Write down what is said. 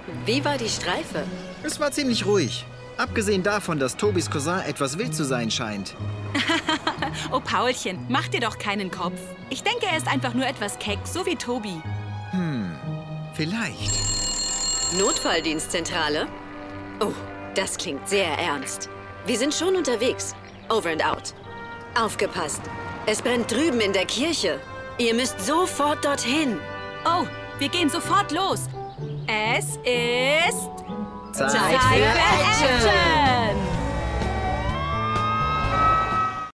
Wie war die Streife? Es war ziemlich ruhig. Abgesehen davon, dass Tobis Cousin etwas wild zu sein scheint. Oh, Paulchen, mach dir doch keinen Kopf. Ich denke, er ist einfach nur etwas keck, so wie Tobi. Vielleicht. Notfalldienstzentrale? Oh, das klingt sehr ernst. Wir sind schon unterwegs. Over and out. Aufgepasst. Es brennt drüben in der Kirche. Ihr müsst sofort dorthin. Oh, wir gehen sofort los. Es ist Zeit für Action. Action!